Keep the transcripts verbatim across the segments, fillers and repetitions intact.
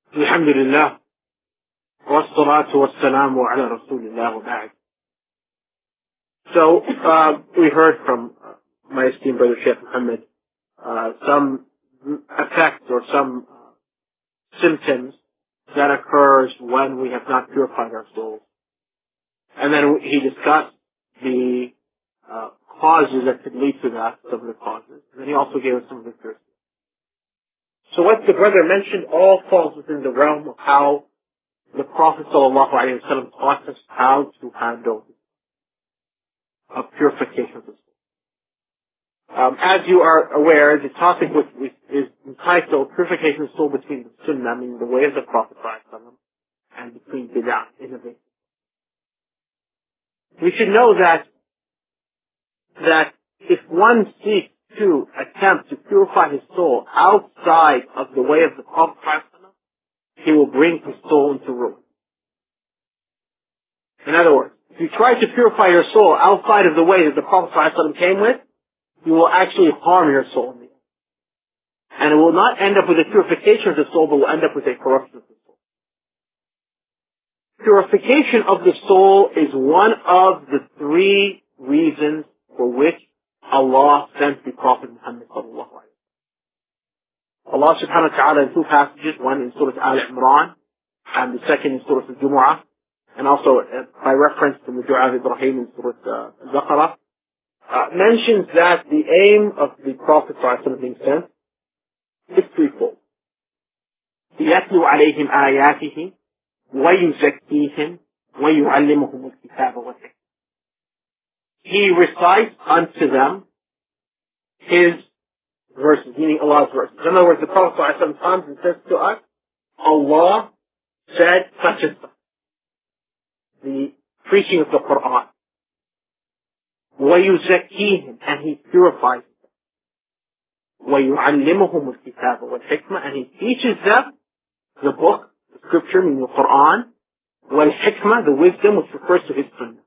الحمد لله والصلاة والسلام على رسول الله وبعد. So uh, we heard from uh, my esteemed brother Sheikh Muhammad uh, some effects or some uh, symptoms that occurs when we have not purified our souls. And then he discussed the uh, causes that could lead to that, some of the causes. And then he also gave us some of the cures. So what the brother mentioned all falls within the realm of how the Prophet ﷺ taught us how to handle a purification of the soul. Um, as you are aware, the topic which is entitled Purification of the Soul between the Sunnah, meaning the way of the Prophet ﷺ, and between Bid'ah, innovation. We should know that that if one seeks to attempt to purify his soul outside of the way of the Prophet ﷺ, he will bring his soul into ruin. In other words, if you try to purify your soul outside of the way that the Prophet ﷺ came with, you will actually harm your soul in the end. And it will not end up with a purification of the soul, but will end up with a corruption of the soul. Purification of the soul is one of the three reasons for which Allah sent the Prophet Muhammad sallallahu alaihi wasallam. Allah subhanahu wa ta'ala in two passages, one in Surah Al-Imran, and the second in Surah Al-Jumu'ah, and also uh, by reference to the Dua of Ibrahim in Surah uh, Al-Baqarah, uh, mentions that the aim of the Prophet ﷺ being sent is threefold. يَتْلُو عَلَيْهِمْ آيَاتِهِ وَيُزَكِّيهِمْ وَيُعَلِّمُهُمُ الْكِتَابَ وَالْحِكْمَةَ. He recites unto them his verses, meaning Allah's verses. In other words, the Prophet ﷺ comes and says to us, Allah said such and such. The preaching of the Quran. وَيُزَكِّيهِمْ, and he purifies them. وَيُعَلِّمُهُمُ الْكِتَابَ وَالْحِكْمَةَ, and he teaches them the book, the scripture, meaning the Quran, وَالْحِكْمَةَ, the wisdom, which refers to his sunnah.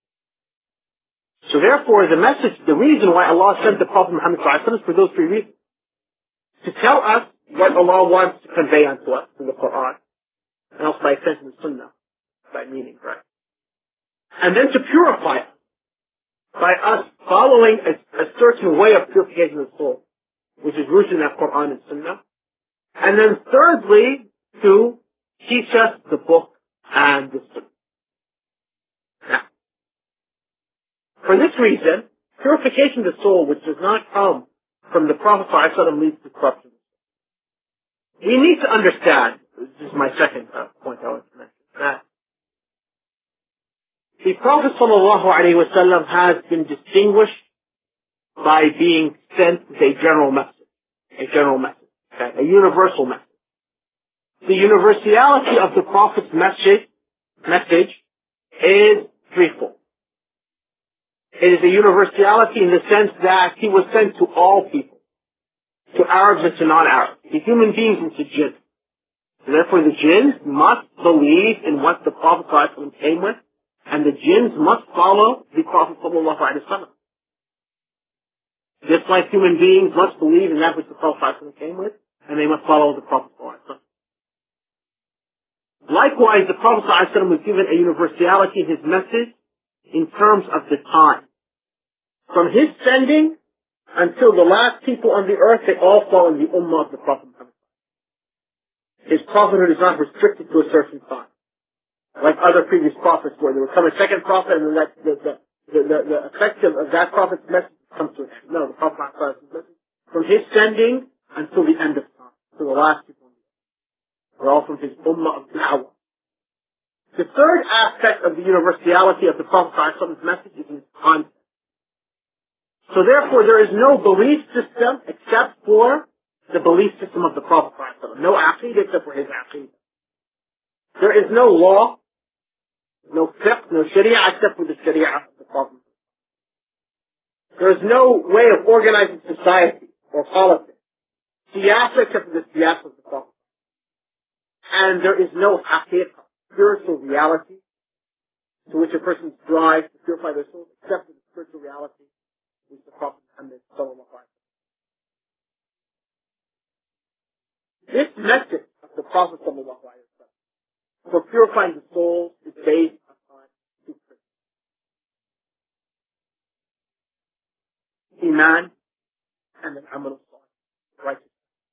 So therefore, the message, the reason why Allah sent the Prophet Muhammad ﷺ is for those three reasons. To tell us what Allah wants to convey unto us in the Quran, and also by extension the sunnah, by meaning, right? And then to purify us by us following a, a certain way of purification of the soul, which is rooted in that Quran and Sunnah. And then thirdly, to teach us the book and the Sunnah. Now, for this reason, purification of the soul, which does not come from the Prophet ﷺ, leads to corruption. We need to understand, this is my second uh, point I want to mention, that the Prophet ﷺ has been distinguished by being sent with a general message, a general message, okay? A universal message. The universality of the Prophet's message, message is threefold. It is a universality in the sense that he was sent to all people, to Arabs and to non-Arabs, to human beings and to jinn. So therefore the jinns must believe in what the Prophet ﷺ came with, and the jinns must follow the Prophet sallallahu alaihi wasallam. Just like human beings must believe in that which the Prophet sallallahu alaihi wasallam came with, and they must follow the Prophet sallallahu alaihi wasallam. Likewise, the Prophet sallallahu alaihi wasallam was given a universality in his message in terms of the time. From his sending until the last people on the earth, they all fall in the ummah of the Prophet Muhammad. His prophethood is not restricted to a certain time, like other previous prophets, where there would come a second prophet and then that, the, the, the, the, the effect of that prophet's message comes to an end. No, the Prophet message, from his sending until the end of time, to the last people. We're all from his ummah of da'wah. The third aspect of the universality of the Prophet's message is his content. So therefore, there is no belief system except for the belief system of the Prophet. No aqeedah except for his aqeedah. There is no law, no fiqh, no sharia except for the sharia of the Prophet. There is no way of organizing society or politics, siyasa except for the siyasa of the Prophet. And there is no haqiqah, spiritual reality, to which a person strives to purify their soul, except for the spiritual reality which the Prophet Muhammad sallallahu alaihi wasallam. This message of the Prophet sallallahu alaihi wasallam for purifying the soul is based upon two principles: Iman and an amal salih, righteousness.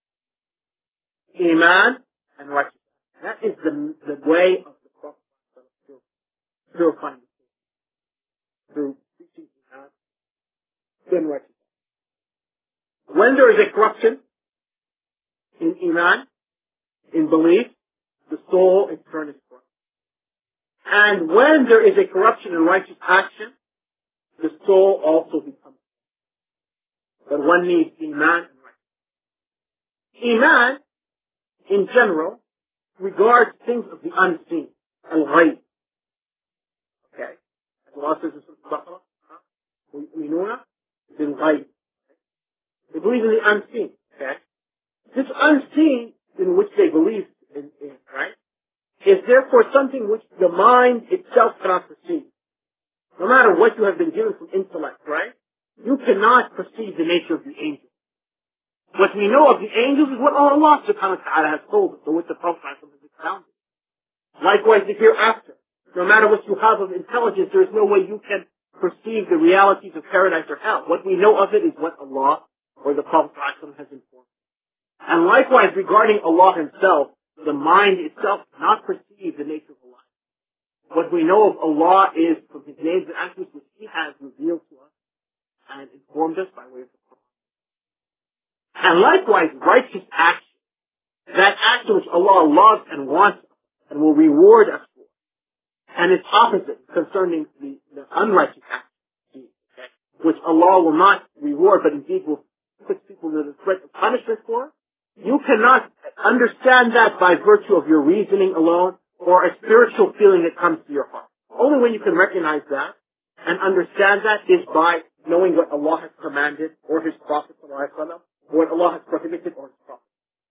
Iman and righteousness. That is the the way of the Prophet purifying the soul through teaching Iman and righteousness. When there is a corruption in Iman, in belief, the soul in turn is corrupt. And when there is a corruption in righteous action, the soul also becomes corrupt. But one needs Iman and righteousness. Iman, in general, regards things of the unseen, al-ghayb. Okay? As Allah says in Surah Al-Baqarah, وَيُؤْمِنُونَ بِالْغَيْبِ. They believe in the unseen. Okay? This unseen in which they believe in, in, right, is therefore something which the mind itself cannot perceive. No matter what you have been given from intellect, right, you cannot perceive the nature of the angels. What we know of the angels is what Allah subhanahu wa ta'ala has told us, or what the Prophet has expounded. Likewise, the hereafter. No matter what you have of intelligence, there is no way you can perceive the realities of paradise or hell. What we know of it is what Allah or the Prophet has informed. And likewise, regarding Allah Himself, the mind itself cannot perceive the nature of Allah. What we know of Allah is from His names and attributes which He has revealed to us and informed us by way of the Quran. And likewise, righteous action, that action which Allah loves and wants and will reward us for, and its opposite concerning the, the unrighteous action, which Allah will not reward, but indeed will put people to the threat of punishment for. You cannot understand that by virtue of your reasoning alone or a spiritual feeling that comes to your heart. Only when you can recognize that and understand that is by knowing what Allah has commanded or His Prophet or what Allah has prohibited or His Prophet.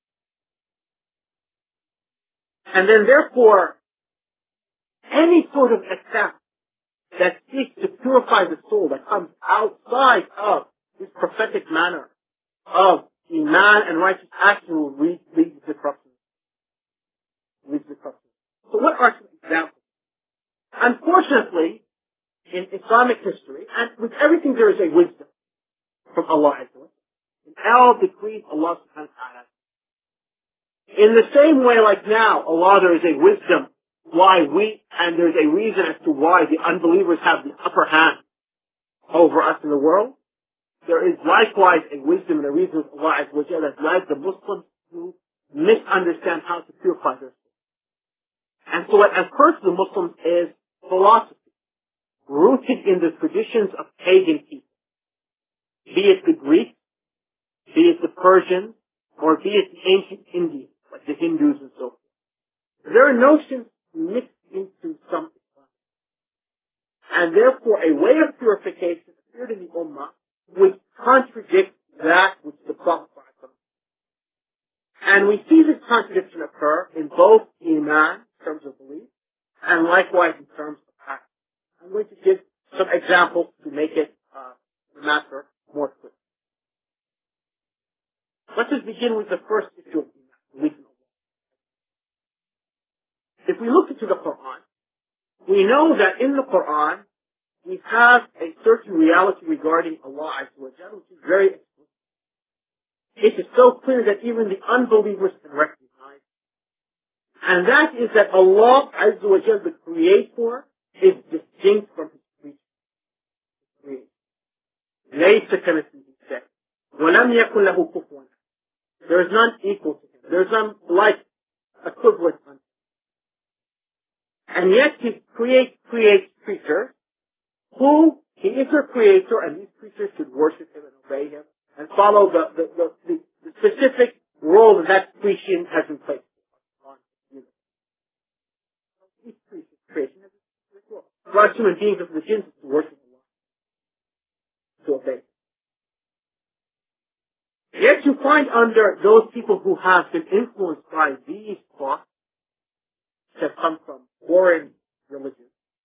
And then therefore, any sort of attempt that seeks to purify the soul that comes outside of this prophetic manner of Iman and righteous action will lead, lead to corruption. Lead to corruption. So what are some examples? Unfortunately, in Islamic history, and with everything there is a wisdom from Allah Azza wa Jalla. In all decrees Allah subhanahu wa ta'ala. In the same way like now, Allah, there is a wisdom why we, and there's a reason as to why the unbelievers have the upper hand over us in the world. There is likewise a wisdom and a reason of Allah Azza wa Jalla that led the Muslims to misunderstand how to purify their soul. And so what occurs to the Muslims is philosophy, rooted in the traditions of pagan people. Be it the Greeks, be it the Persians, or be it the ancient Indians, like the Hindus and so forth. There are notions mixed into something. And therefore a way of purification appeared in the Ummah which contradicts that which the Prophet taught. And we see this contradiction occur in both Iman, in terms of belief, and likewise in terms of action. I'm going to give some examples to make it uh, matter more clear. Let's just begin with the first issue of Iman, belief in Allah. If we look into the Quran, we know that in the Quran, we have a certain reality regarding Allah Azza wa Jalla, which is very explicit. It is so clear that even the unbelievers can recognize. And that is that Allah Azza wa Jalla, the Creator, is distinct from His creation. لَيْسَ كَمِثْلِهِ شَيْءٌ وَلَمْ يَكُنْ لَهُ كُفُوًا أَحَدٌ. There is none equal to Him. There is none like, equivalent unto Him. And yet He creates, creates creatures who He is their Creator, and these creatures should worship Him and obey Him and follow the, the, the, the, the specific role that that creation has in place. Each creation has a specific role. For us human beings, of the jinns, to worship Allah, to obey Him. Yet you find under those people who have been influenced by these thoughts that have come from foreign religions,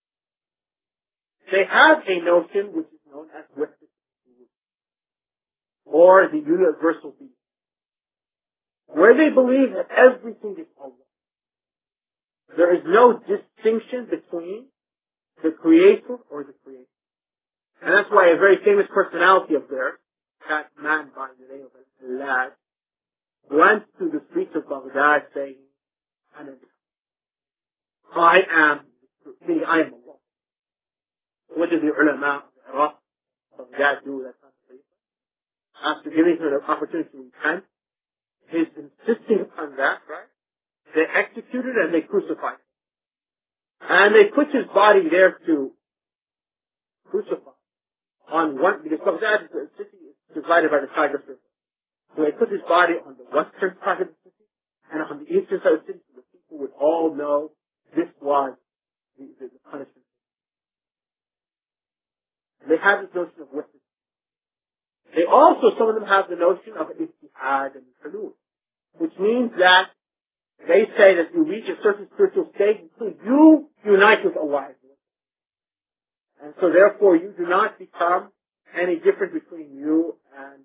they have a notion which is known as wahdat, or the universal being. where they believe that everything is Allah. There is no distinction between the creator or the creator. And that's why a very famous personality of theirs, that man by the name of Al-Lad, went to the streets of Baghdad saying, I am, meaning I am Allah. What did the ulama of Iraq, Baghdad do that kind of thing? After giving him the opportunity to repent, his insisting upon that, right? They executed and they crucified him. And they put his body there to crucify. On one, because Baghdad is a city divided by the Tigris River. So they put his body on the western side of the city and on the eastern side of the city so the people would all know this was the, the, the punishment. And they have this notion of witness. They also, some of them have the notion of ijtihad and hulul, which means that they say that you reach a certain spiritual state until you unite with Allah. And so therefore you do not become any different between you and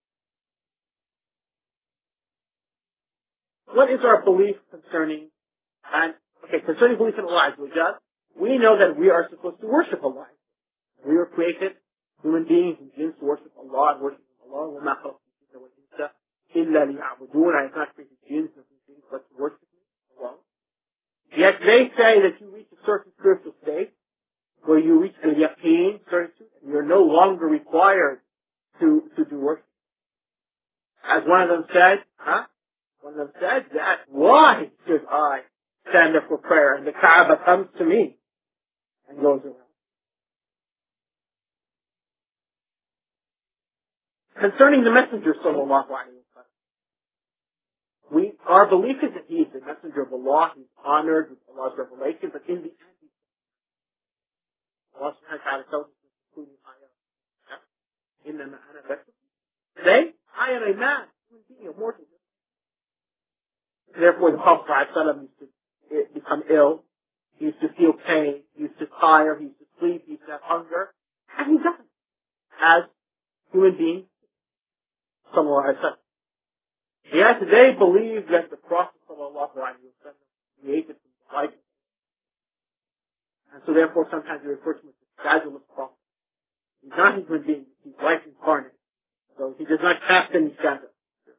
what is our belief concerning and okay, concerning belief in Allah, we know that we are supposed to worship Allah. We were created, human beings and jinns, to worship Allah and worship Allah. وَمَا خَلَقْتُ الْجِنَّ وَالْإِنسَ إِلَّا لِيَعْبُدُونَ. I have not created jinns and things but to worship Allah. Yet they say that you reach a certain spiritual state where you reach the yaqeen, certitude, and you're no longer required to, to do worship. As one of them said, huh? One of them said that, why should I stand up for prayer and the Kaaba comes to me and goes around? Concerning the Messenger, sallallahu alayhi wa sallam, we, our belief is that he is the Messenger of Allah, he's honored with Allah's revelation, but in the end, Allah subhanahu wa ta'ala tells us, including ayah, إِنَّمَا أَنَا بَشَرٌ. Today, I am a man, human being, a mortal. Therefore, the Prophet ﷺ used to become ill, he used to feel pain, he used to tire, he used to sleep, he used to have hunger, and he doesn't. As human beings, sallallahu alayhi wa sallam. Yet they believe that the Prophet sallallahu alayhi wa sallam created from the light. And so therefore sometimes they refer to him as the shadowless Prophet. He's not a human being, he's life incarnate. So he does not cast any shadow.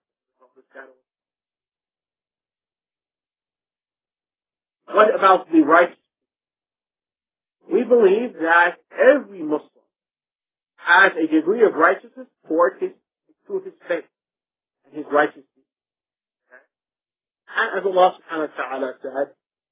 What about the righteous? We believe that every Muslim has a degree of righteousness towards his, through his faith and his righteousness. And as Allah subhanahu wa ta'ala said,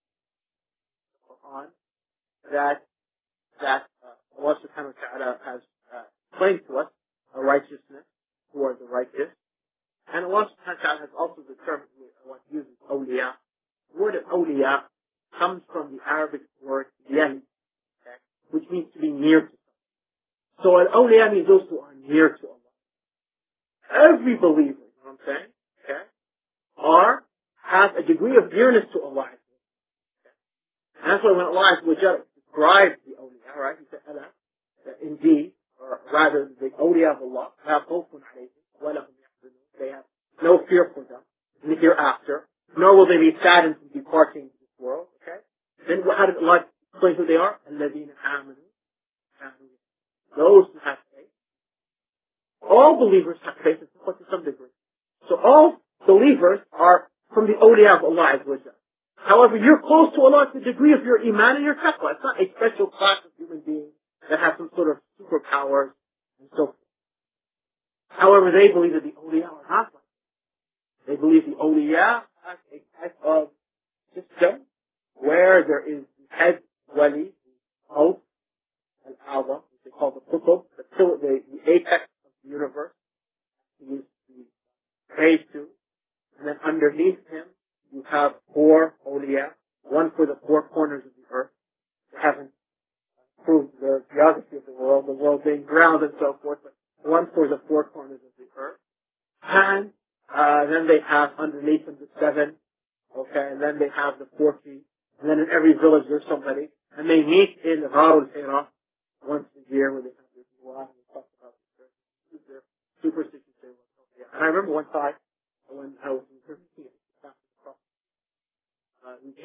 on that, that uh, Allah subhanahu wa ta'ala has uh, explained to us a righteousness towards the righteous. And Allah subhanahu wa ta'ala has also determined what uses awliya. The word of awliya comes from the Arabic word yali, okay, which means to be near to someone. So an awliya means those who are near to Allah. Every believer, you know what I'm saying, okay, are, have a degree of nearness to Allah. Okay. And that's why when Allah describes the awliya, right, he said, Allah, that indeed, or rather the awliya of Allah, have khawfun alayhim, wa lahum yahzanun. They have no fear for them in the hereafter, nor will they be saddened from departing this world, okay? Then how did Allah explain who they are? الَّذِينَ آمَنُوا. Those who have faith. All believers have faith to some degree. So all believers are from the awliya of Allah. However, you're close to Allah to the degree of your iman and your taqwa. It's not a special class of human beings that have some sort of superpowers and so forth. However, they believe that the awliya are not like that. They believe the awliya has a type of system where there is head wali, host, and al-Azam, which they call the qutb, the, the, the apex of the universe. He is praised to. And then underneath him, you have four awliya, one for the four corners of the earth. They haven't proved the geography of the world, the world being round and so forth, but one for the four corners of the earth. And uh, then they have underneath them the seven, okay, and then they have the forty, and then in every village there's somebody, and they meet in Ghar al-Hira once a year where they have this dua and they talk about their superstitions. And I remember one time when I was in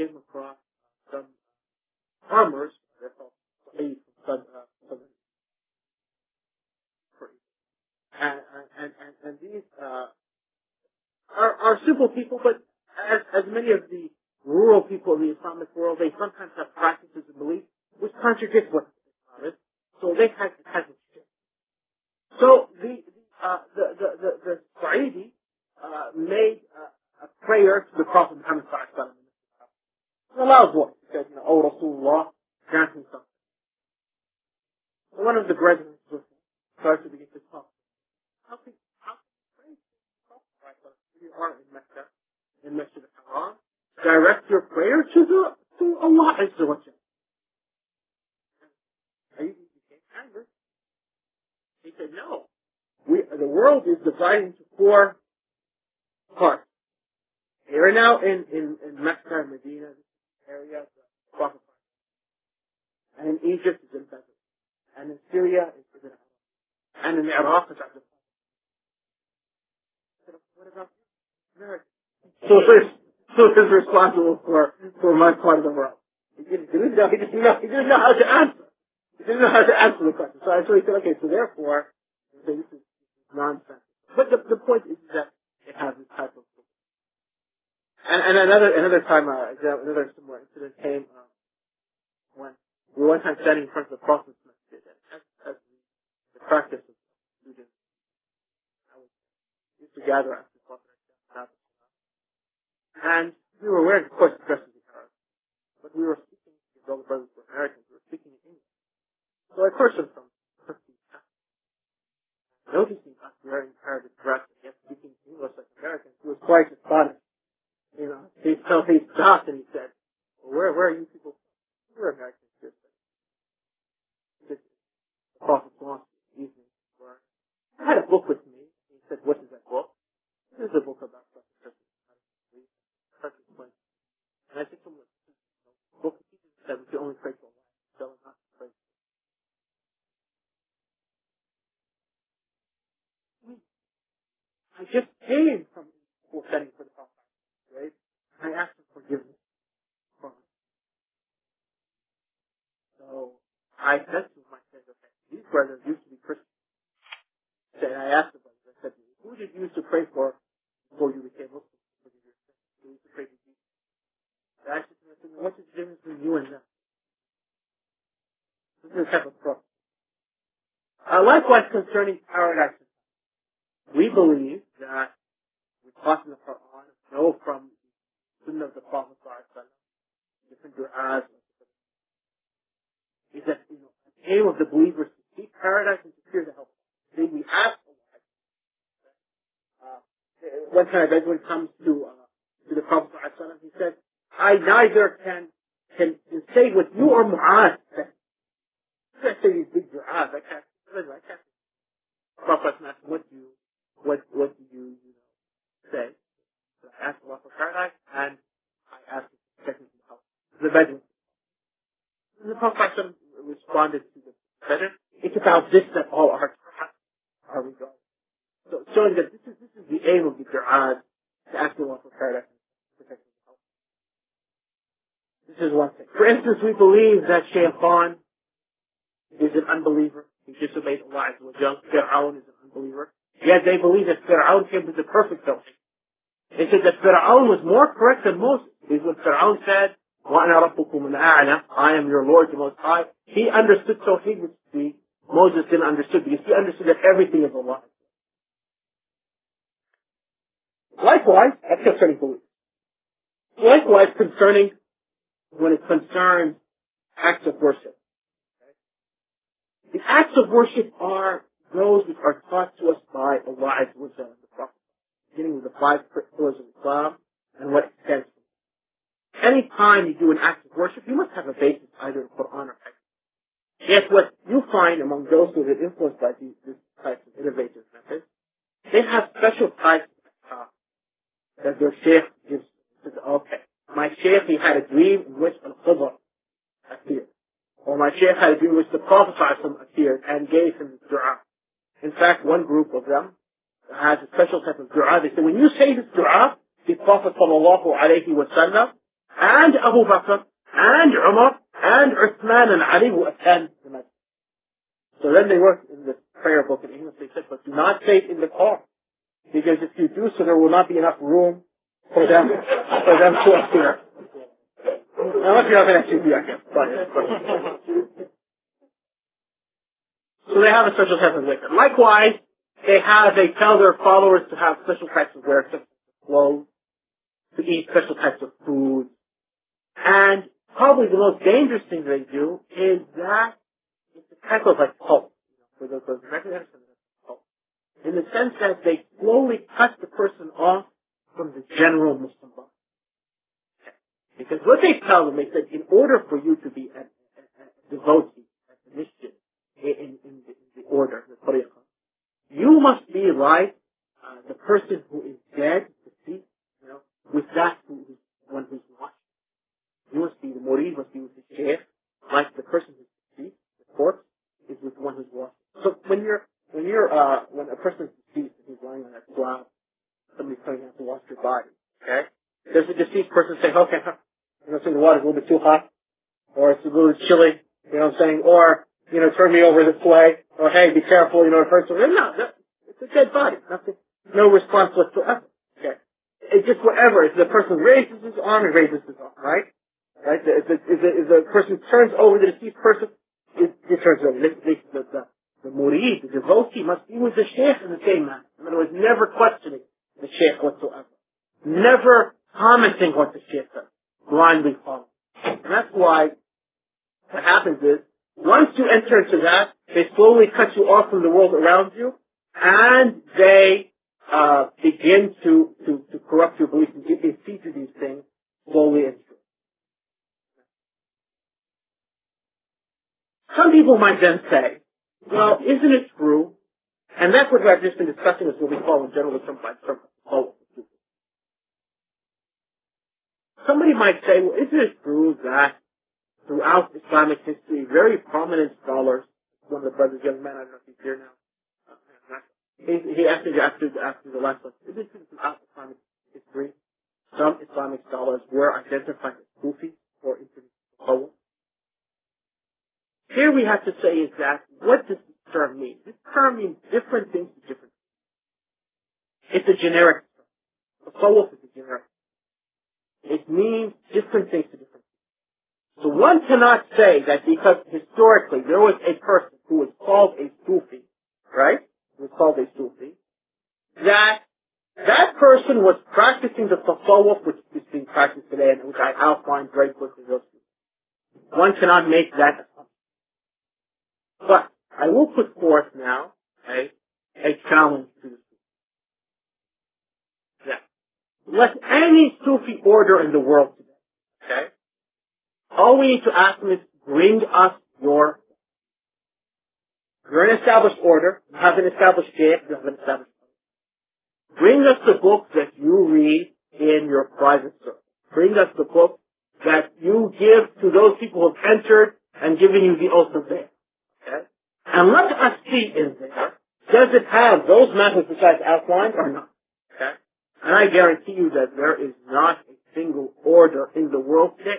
came across some farmers, they're called Sa'id from Southern, uh, Southern Korea. And, and, and, and these uh, are, are simple people, but as, as many of the rural people in the Islamic world, they sometimes have practices and beliefs which contradict what is. So they had to have it. So the uh, the the the, the Sa'idi uh, made uh, a prayer to the Prophet Muhammad sallallahu alaihi wasallam. In a loud voice. He said, you know, "Oh Rasulullah, grant me something." So one of the brethren was started to begin to talk. How can how can you pray to the Prophet? You are in Mecca, in Masjid al-Haram. Direct your prayer to the to Allah Azza wa Jalla. He became angry. He said, "No. We, the world is divided into four parts. You're now in, in, in Mecca, Medina, area, the Prophet. And in Egypt, it's in Bedr. And in Syria, it's in Iraq. And in Iraq, it's Abdul. What about America? So this, so this is responsible for, for my part of the world. He didn't, he didn't know, he didn't know, he didn't know how to answer. He didn't know how to answer the question. So I so he said, okay, so therefore, this is nonsense. But the, the point is that it has this type of And, and another another time, uh, another similar incident came um, when we were one time standing in front of the Prophet Masjid, and as, as the, the practice of students, I was used to gather after the Prophet, and we were wearing, of course, dresses in Arab, but we were speaking, because all the brothers were Americans, we were speaking in English. So a person from Turkey, noticing us wearing Arabic dress and yet speaking English like Americans, he was quite astonished. You know, he, so he stopped and he said, well, where, where are you people from? We're Americans. Just, just the Prophet wants evening. Where I had a book with me. He said, what is that book? This is a book about such and such and such. And I think someone, the book said we can only pray to Allah. So not to pray. I just came from studying for the Prophet, right? I asked him forgiveness from it. So I said to my friends, okay, these brothers used to be Christians. And I asked them, I said, who did you used to pray for before you became Muslim? You used to pray to Jesus. I asked them, I said, what's the difference between you and them? This is a type of problem. Uh, likewise, concerning paradise, we believe that we taught in the Quran, know from the Sunnah of the Prophet, different du'as, is that, you know, the aim of the believers to seek paradise and to fear the hell. See, we ask Uh, one time a Bedouin comes to uh, to the Prophet ﷺ, he said, I neither can can, can say what you or Mu'az said. I can't say these big du'as. I can't. I can't. The Prophet ﷺ asked, what do you what what do you, you know, say? So I asked Allah for paradise, and I asked him to protect me from hell. The Bedouin. And the Prophet ﷺ responded to the Bedouin, it's about this that all our are regarded. So showing that this is this is the aim of the Quran, to ask Allah for paradise and protection from hell. This is one thing. For instance, we believe that Shaytan is an unbeliever. He disobeyed Allah Azza wa Jalla. Fir'aun is an unbeliever. Yet they believe that Fir'aun came with the perfect tawheed. They said that Fir'aun was more correct than Moses. Because when Fir'aun said, وَأَنَا رَبُّكُمُ الْأَعْلَى, I am your Lord, the Most High, he understood tawheed, which the Moses didn't understand, because he understood that everything is Allah. Likewise, that's concerning belief. Likewise, concerning, when it concerns acts of worship. The acts of worship are those which are taught to us by Allah Azza wa Jalla, the Prophet, beginning with the five pillars of Islam and what extends from it. Any time you do an act of worship, you must have a basis either in Quran or Hadith. Yet what you find among those who are influenced by these, these types of innovative methods, they have special types of uh, that their sheikh gives. Says, okay, my sheikh, he had a dream in which Al-Khidr appeared. Or my sheikh had a dream in which the Prophet appeared and gave him dua. In fact, one group of them has a special type of dua. They say, when you say this dua, the Prophet sallallahu alayhi wa sallam and Abu Bakr, and Umar, and Uthman and Ali will attend the masjid. So then they wrote in the prayer book in English, they said, but do not say it in the car. Because if you do so, there will not be enough room for them, for them to appear. Unless you have an S U V, I guess. But, but. So they have a special type of liquor. Likewise, they have, they tell their followers to have special types of wear, special clothes, to eat special types of food. And probably the most dangerous thing they do is that it's a type of like cult. For those who recognize it, cult. In the sense that they slowly cut the person off from the general Muslim body. Because what they tell them, they said, in order for you to be a, a, a devotee, a Christian, in, in, the, in the order, the tariqah, you must be like uh, the person who is dead, deceased, you know, with that who is one who's watching. You must be, the murid must be with the shaykh, like the person who's deceased, the corpse, is with the one who's watching. So when you're, when you're, uh, when a person is deceased and he's lying on that slab, somebody's telling you to wash your body, okay? There's a deceased person saying, okay, you know, so the water's a little bit too hot, or it's a little chilly, you know what I'm saying, or, you know, turn me over this way, or hey, be careful, you know, the person, no, no, it's a dead body, nothing, no response whatsoever, okay? It's just whatever, if the person raises his arm, he raises his arm, right? Right? If the, if the, if the person turns over the deceased person, it, it turns over. The, the, the, the, the murid, the devotee, must be with the sheikh in the same manner. In other words, never questioning the sheikh whatsoever. Never commenting what the sheikh says. Blindly following. And that's why what happens is, once you enter into that, they slowly cut you off from the world around you, and they uh, begin to, to, to corrupt your beliefs and give you feed to these things slowly and slowly. Some people might then say, well, isn't it true? And that's what I've just been discussing, is what we call in general terms by term. Somebody might say, well, isn't it true that throughout Islamic history, very prominent scholars, one of the brothers, young man, I don't know if he's here now, he, he asked me after, after the last one, isn't it true throughout Islamic history, some Islamic scholars were identified as Sufis or into Tasawwuf? Here we have to say is that, what does this term mean? This term means different things to different things. It's a generic term. Tasawwuf is a generic term. It means different things to different things. So one cannot say that because historically there was a person who was called a Sufi, right? Who was called a Sufi, that that person was practicing the Tasawwuf which is being practiced today and which I outlined very quickly. One cannot make that assumption. But I will put forth now okay, a challenge to the Sufi. Yeah. Let any Sufi order in the world today, okay? All we need to ask them is, bring us your, you're an established order, you have an established shaykh, you have an established order. Bring us the book that you read in your private circle. Bring us the book that you give to those people who have entered and given you the oath of faith. Okay? And let us see in there, does it have those methods which I've outlined or not? Okay? And I guarantee you that there is not a single order in the world today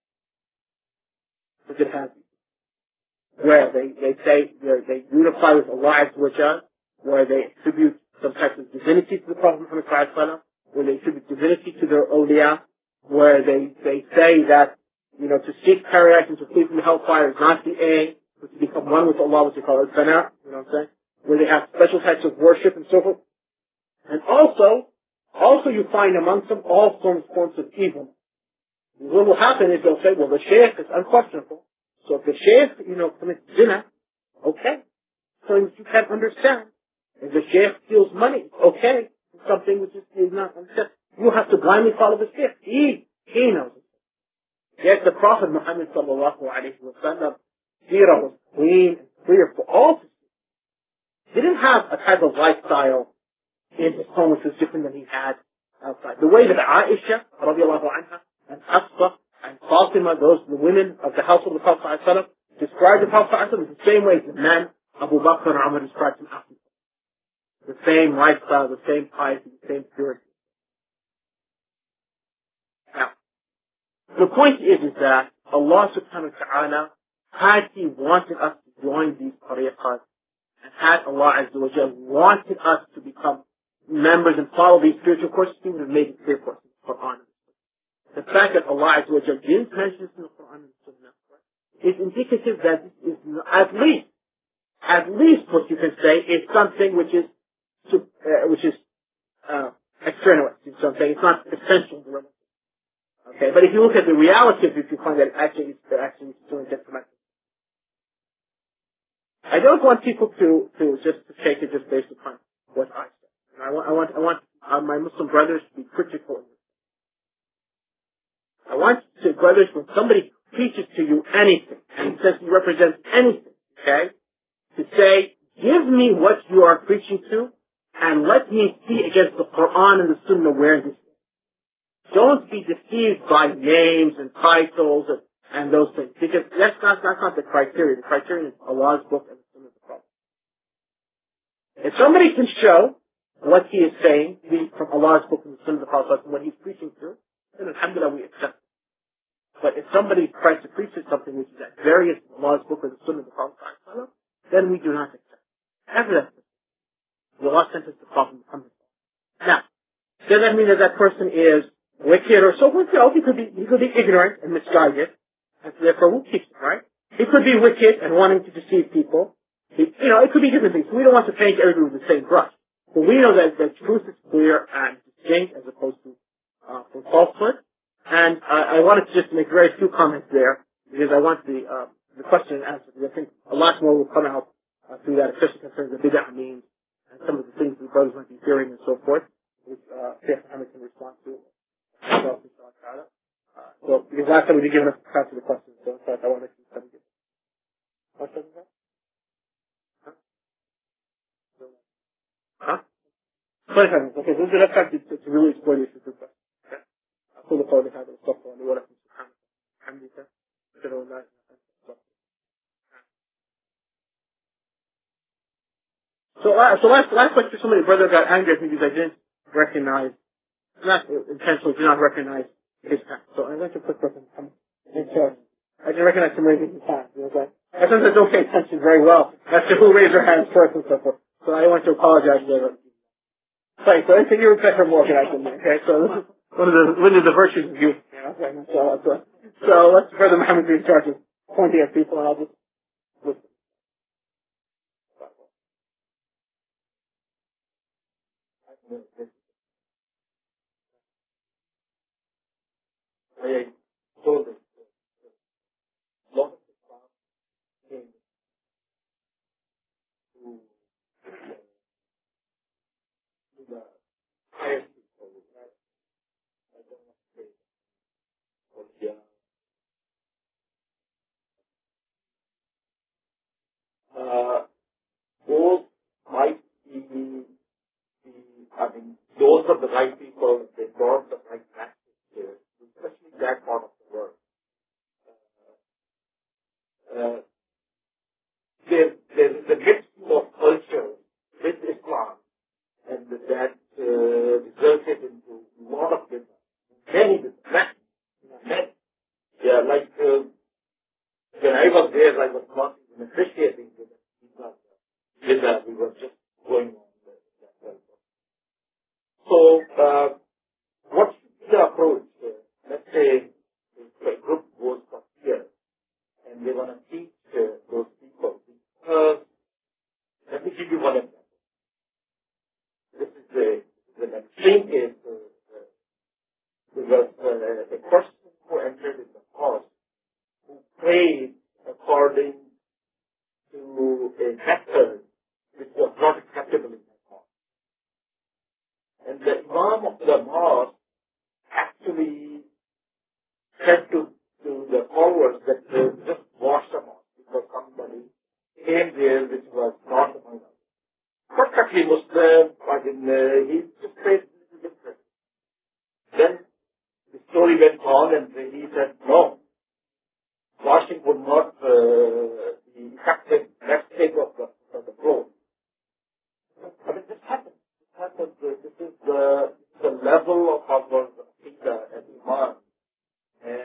which it has. Where they, they say, they unify with Allah Azza wa Jal, where they attribute some type of divinity to the Prophet Muhammad sallallahu alaihi wasallam, where they attribute divinity to their awliya, where they, they say that, you know, to seek paradise and to flee from the hellfire is not the aim, but to become one with Allah, which they call al-fana, you know what I'm saying? Where they have special types of worship and so forth. And also, also you find amongst them all forms, forms of evil. What will happen is they'll say, well, the shaykh is unquestionable. So if the shaykh, you know, commits zina, okay. So you can't understand. If the shaykh steals money, okay. Something which is, is not understood. You have to blindly follow the shaykh. He, he knows it. Yes, the Prophet Muhammad sallallahu alayhi wa sallam, seerah was clean and clear for all to see. He didn't have a type of lifestyle in his home which was different than he had outside. The way that Aisha, radiallahu anha, and Hafsa, and Fatima, those the women of the household of the Prophet ﷺ, described the Prophet ﷺ the same way the men, Abu Bakr and Umar, described him after. The same lifestyle, the same piety, the same purity. Now, the point is, is that Allah subhanahu wa ta'ala, had He wanted us to join these tariqas, and had Allah Azza wa Jal wanted us to become members and follow these spiritual courses, He would have made it clear for us in the Quran. The fact that Allah Azza wa Jal didn't mention this in the Quran and Sunnah is indicative that this is at least, at least what you can say is something which is, uh, which is, uh, extraneous. So I'm saying it's not essential to religion. Okay, but if you look at the reality of it, you find that actually it's actually doing detrimental. I don't want people to, to just to take it just based upon what I said. And I want, I want, I want uh, my Muslim brothers to be critical. I want to, brothers, when somebody preaches to you anything, and says he represents anything, okay, to say, give me what you are preaching to, and let me see against the Quran and the Sunnah where this is. Don't be deceived by names and titles and, and those things, because that's not, that's not the criteria. The criterion is Allah's book and the Sunnah of the Prophet. If somebody can show what he is saying from Allah's book and the Sunnah of the Prophet and what he's preaching to, then alhamdulillah we accept it. But if somebody tries to preach something which is at various Allah's book or the Sunnah of the Prophet, then we do not accept it. Evidence. The Allah sent us the Prophet Muhammad. Now, does that mean that that person is wicked or so forth? No, he could be, he could be ignorant and misguided, and so therefore we'll teach him, right? He could be wicked and wanting to deceive people. He, you know, it could be different things. We don't want to paint everybody with the same brush. But we know that the truth is clear and distinct as opposed to uh, from falsehood. And uh, I wanted to just make very few comments there because I want the uh, the question answered. I think a lot more will come out uh, through that, especially concerning the bid'ah means and some of the things the brothers might be hearing and so forth, which uh, Sheikh Muhammad can respond to. Uh, so, because last time we didn't give enough time to the questions, so I want to keep them. Questions? Huh? Huh? twenty-five minutes. Okay, so this is enough time to, to, to really explore the issue. Okay? أقول قولي هذا واستغفر لي ولكم سبحانك وبحمدك أشهد أن لا إله إلا أنت. So, uh, so last, last question, somebody, brother got angry at me because I didn't recognize, not intentionally, did not recognize his time. So I went to put person in church. I didn't recognize him raising his hand. You know what I sometimes don't pay attention very well as to who raised their hands first and so forth. So I want to apologize for that. Sorry, so I think you were better more organized than me, okay? So this is one of the, one of the virtues of youth, you know, okay? So, so, so let's Brother Muhammad be in charge of pointing at people and I'll just listen. I told them, lot of came to the highest people, right? I don't want to say, but yeah. Uh, those might be, be, I mean, those are the right people, they brought the right practice here, especially that part of the world. Uh, there, there is a mixture of culture with Islam, and that uh, resulted into a lot of business. Many business. Many. Yeah, like uh, when I was there, I was not even appreciating the business. Business, we were just going on. The, the, so, uh, what's the approach? Uh, let's say if a group goes from here and they want to teach uh, those people. Uh, let me give you one example. This is the, the extreme case. Uh, uh, because uh, a person who entered in the course who prayed according to a method which was not acceptable in that mosque. And the Imam of the mosque actually said to, to the followers that they just wash the mosque because somebody came there which was not among them. Perfectly Muslim, but in, uh, he just said this is different. Then the story went on and he said, no, washing would not uh, be effective. Let's take off the, of the clothes. I mean, this happens. This happens. Uh, this is the, the level of our Aqidah and Iman. And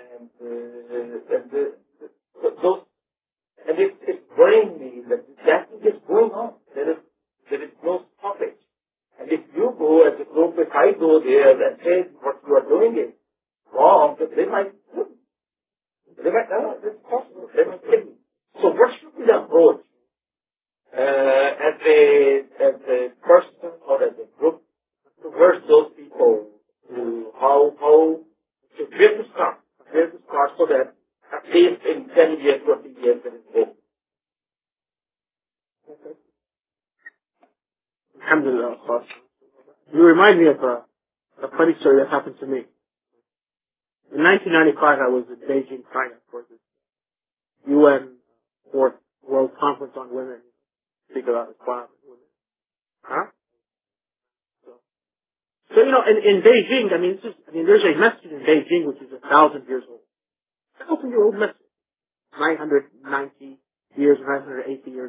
Uh, and the, the, those, and it, it's worrying me that that is just going on. There is, there is no stoppage. And if you go as a group, if I go there and say what you are doing is wrong, they might, they might, oh, it's possible, they might kill me. So what should be the approach uh, as a as a person or as a group towards those people who how how to where to start, where to start so that at least in ten years, twenty years, there is hope. Alhamdulillah, of course. You remind me of a, a funny story that happened to me. In nineteen ninety-five, I was in Beijing, China, for the U N Fourth World Conference on Women. Speak about Islam and women. Huh? So, so, you know, in, in Beijing, I mean, it's just, I mean, there's a masjid in Beijing which is a thousand years old. A thousand year old masjid. nine hundred ninety years, nine hundred eighty years.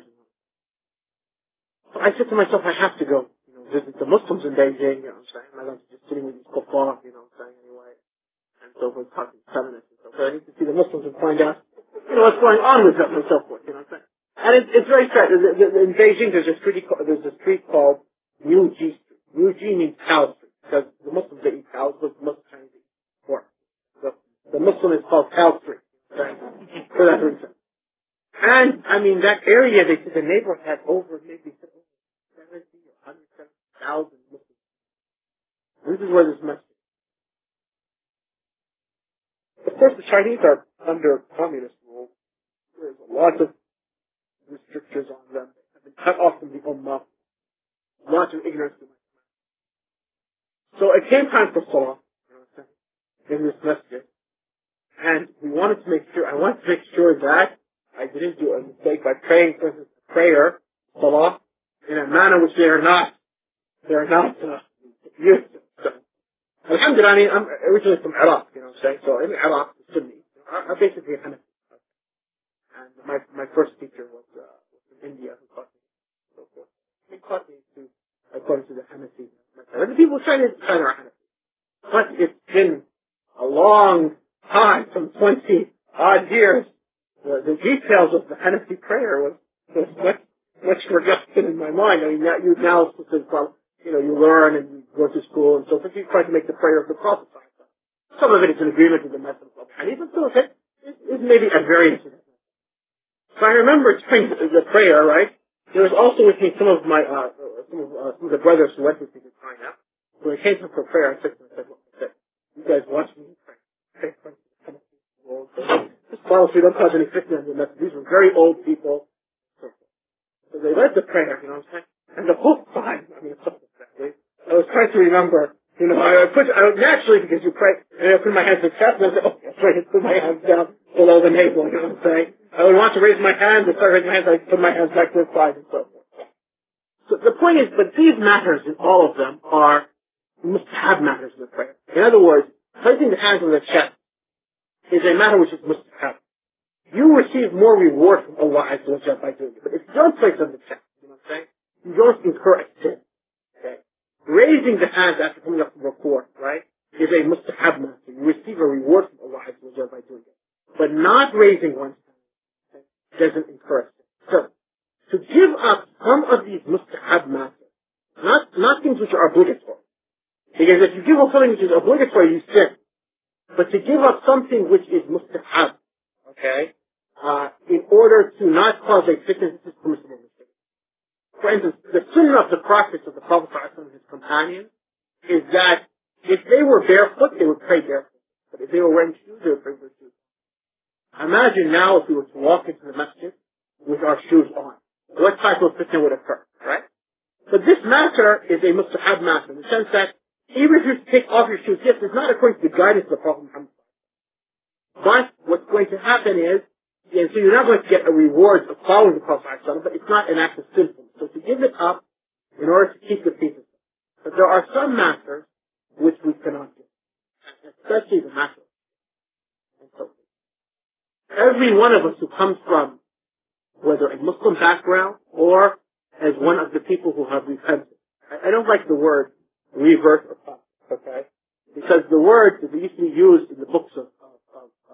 So I said to myself, I have to go, you know, visit the Muslims in Beijing, you know what I'm saying? I'm not just sitting with these kuffar, you know what I'm saying, anyway. And so forth, talking feminists and so forth. So I need to see the Muslims and find out, you know, what's going on with them and so forth, you know what I'm saying? And it, it's very sad. In Beijing, there's a street, there's a street called Yu Ji Street. Yu Ji means cow street, because the Muslims, they eat cows, but the Muslims Chinese eat pork. So the Muslim is called cow street, right? For that reason. And, I mean, that area, they said the neighborhood had over maybe seventy or one hundred seventy thousand Muslims. This is where this message is. Of course, the Chinese are under communist rule. There's lots of restrictions on them. They've been cut off from the Ummah. Lots of ignorance. So it came time for Salah, you know what I'm saying, in this message. And we wanted to make sure, I wanted to make sure that I didn't do a mistake by praying, for instance, prayer, Salah, in a manner which they are not, they are not uh, used to. So, alhamdulillah, I mean, I'm originally from Iraq, you know what I'm saying, so in Iraq, Sunni, I, I'm basically a Hanafi. And my, my first teacher was, uh, was from India who taught me so forth. He taught me to, according to the Hanafi. And the people trying to, trying to are Hanafi. But it's been a long time, some twenty odd years. The, the details of the Hanafi prayer was, was much, much forgotten in my mind. I mean, now, you now, well, you know, you learn and you go to school and so forth. You try to make the prayer of the Prophet. Some of it is in agreement with the method of Hanifa, some of it is, is maybe a variant of it. So I remember praying the prayer, right? There was also with me some of my, uh, some of, uh, some of the brothers who went with me to China. When it came to for prayer, I said to them, I said, look, I said, you guys watch me pray. Pray for me. Just promise we don't cause any fitna in the message. These were very old people. So, so they led the prayer, you know what I'm saying? And the whole time, I mean, it's something exactly. I was trying to remember, you know, I would put, I would naturally, because you pray, and I put my hands to the chest, and I said, oh, that's right, I put my hands down below the navel, you know what I'm saying? I would want to raise my hands, and start raising my hands, I put my hands back to the side, and so forth. So the point is, but these matters in all of them are mustahab matters in the prayer. In other words, placing the hands on the chest is a matter which is mustahab. You receive more reward from Allah Azza wa Jalla by doing it. But if you don't place on the chest, you know what I'm saying? You don't incur a sin. Okay? Raising the hands after coming up from ruku', right, is a mustahab matter. You receive a reward from Allah Azza wa Jalla by doing it. But not raising one's hand, okay, doesn't incur a sin. So, to give up some of these mustahab matters, not, not things which are obligatory. Because if you give up something which is obligatory, you sin. But to give up something which is mustahab, okay, uh, in order to not cause a fitness, this is permissible mistake. For instance, the sunnah of the practice of the Prophet and his companions is that if they were barefoot, they would pray barefoot. But if they were wearing shoes, they would pray with shoes. Imagine now if we were to walk into the masjid with our shoes on. What type of fitness would occur, right? But this matter is a mustahab matter in the sense that even if you take off your shoes, yes, it's not according to the guidance of the Prophet Muhammad. But what's going to happen is, and so you're not going to get a reward of following the Prophet ﷺ, but it's not an act of sinfulness. So to give it up in order to keep the peace. But there are some matters which we cannot do, especially the matter. And so every one of us who comes from whether a Muslim background or as one of the people who have repented. I, I don't like the word revert or come, okay? Because the word that used to be used in the books of, of, of, of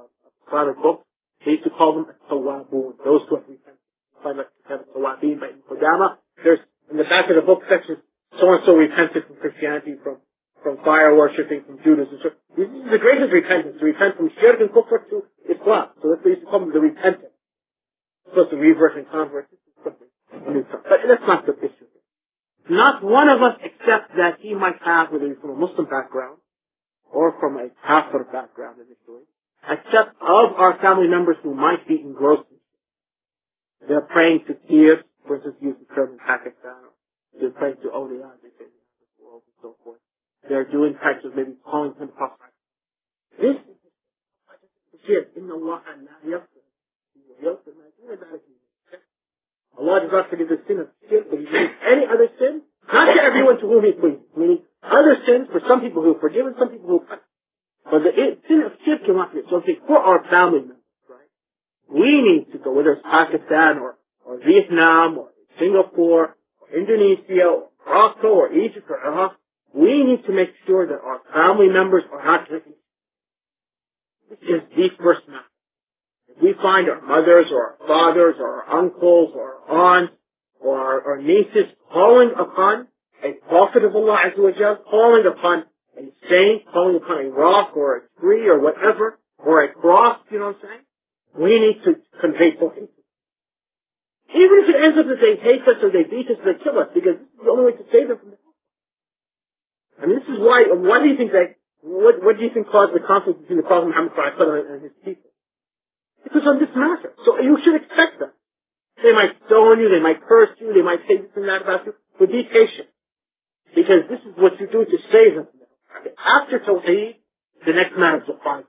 Islamic books, they used to call them Tawabun, those who have repented. Like Tawabin by Qudama. There's, in the back of the book section, so-and-so repented from Christianity, from, from fire worshipping, from Judaism. So this is the greatest repentance, to repent from shirk and kufr to Islam. So that's what they used to call them, the repentant. Supposed to revert and convert. But that's not the issue. Not one of us, except that he might have, whether he's from a Muslim background or from a Kafir background initially, except of our family members who might be engrossed. They're praying to Tears, for instance, used the term in Pakistan. They're praying to awliya, they say, and so forth. They're doing types of maybe calling him prophet. This is shirk. Inna Allah la yaghfir. Allah does not forgive the sin of shirk, but He forgives any other sin, not to everyone to whom He pleases. Meaning, other sins for some people who forgive and some people who punish. But the sin of shirk cannot be. So, for our family members, right? We need to go, whether it's Pakistan or, or Vietnam or Singapore or Indonesia or Morocco or Egypt or Iraq, we need to make sure that our family members are not drinking. This is the first matter. If we find our mothers or our fathers or our uncles or our aunts or our, our nieces calling upon a prophet of Allah Azza wa Jal, calling upon a saint, calling upon a rock or a tree or whatever, or a cross, you know what I'm saying? We need to convey Tawheed. Even if it ends up that they hate us or they beat us or they kill us, because this is the only way to save them from the I mean, this is why, why do you think that, what, what do you think caused the conflict between the Prophet Muhammad and his people? Because on this matter. So you should expect them. They might stone you, they might curse you, they might say this and that about you, but be patient. Because this is what you do to save them. After Tawheed, the next matter is the five.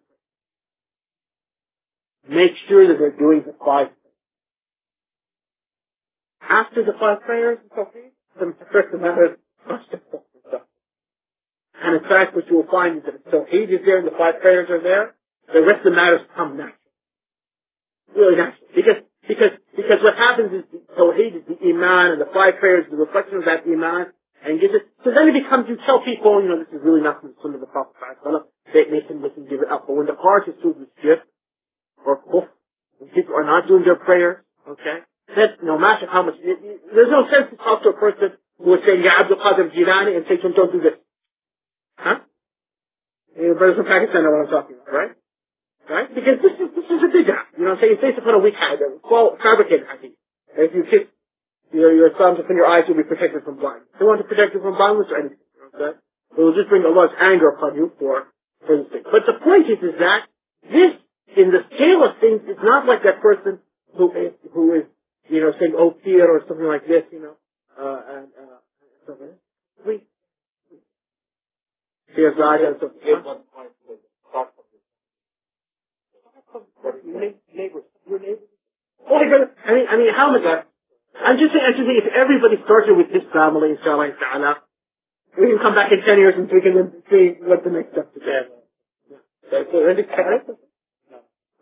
Make sure that they're doing the five. After the five prayers and Tawheed, the first matter is and in fact, what you will find is that if Tawheed is there and the five prayers are there, the rest of the matters come natural. Really natural. Because, because, because what happens is the Tawheed is the Iman and the five prayers is the reflection of that Iman and gives it. So then it becomes, you tell people, you know, this is really not from the Sunnah of the Prophet. They, they can, they can give it up. But when the heart is filled with shirk or kufr, when people are not doing their prayers, okay, then no matter how much, it, it, there's no sense to talk to a person who is saying, Ya Abdul Qadir Jilani, and say to him, don't do this. Huh? Your brothers from Pakistan know what I'm talking about, right? Right? Because this is, this is a bid'ah. You know what I'm saying? It's based upon a weak hadith, well, fabricated hadith. If you kiss your, your thumbs upon your eyes, you'll be protected from blindness. They want to protect you from blindness or anything. You know what I'm saying? It will just bring Allah's anger upon you for, for this thing. But the point is, is that this, in the scale of things, is not like that person who is, who is, you know, saying, oh, fear or something like this, you know, uh, and, uh, something. We, fear God and so forth. Neighbors. Your neighbors. Oh my God. I mean, I mean, how much? I'm just saying, I'm just saying, if everybody started with his family, inshallah, inshallah, we can come back in ten years and we can then see what the next step is. Yeah. So, so, ready? No.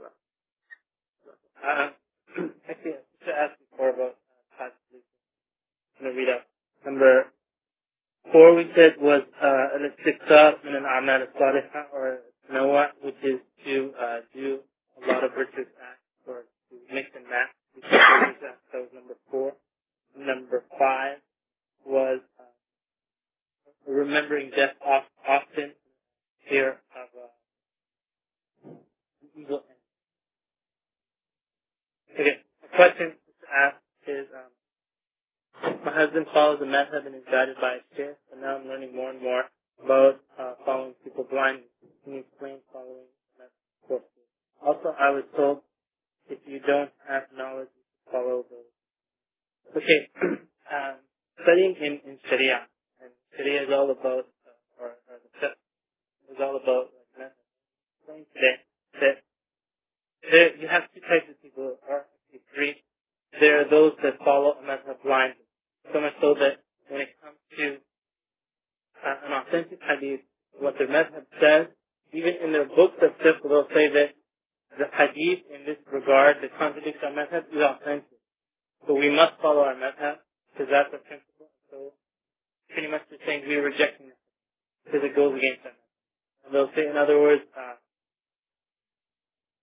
Uh, actually, to ask before about uh, I'm going to read out. Number four we said was uh, al-istiqsar min al-a'mal al-salihah, or nawa, which is to uh, do a lot of virtuous acts, or to mix and match. That was number four. Number five was uh, remembering death often, fear of uh, evil. Okay, the question to ask is, um, my husband follows the madhab and is guided by his fear, and now I'm learning more and more about uh, following people blindly. Can you explain following the madhab? Also, I was told if you don't have knowledge, you follow those. Okay, um, studying in, in Sharia, and Sharia is all about, uh, or, or the fiqh is all about like, method. Explain today that there, you have two types of people, or three. There are those that follow a method blindly. So much so that when it comes to uh, an authentic hadith, what their method says, even in their books of fiqh, they'll say that the hadith in this regard that contradicts our method is authentic. So we must follow our method because that's our principle. So pretty much they're saying we're rejecting it because it goes against our method. And they'll say, in other words, uh, uh,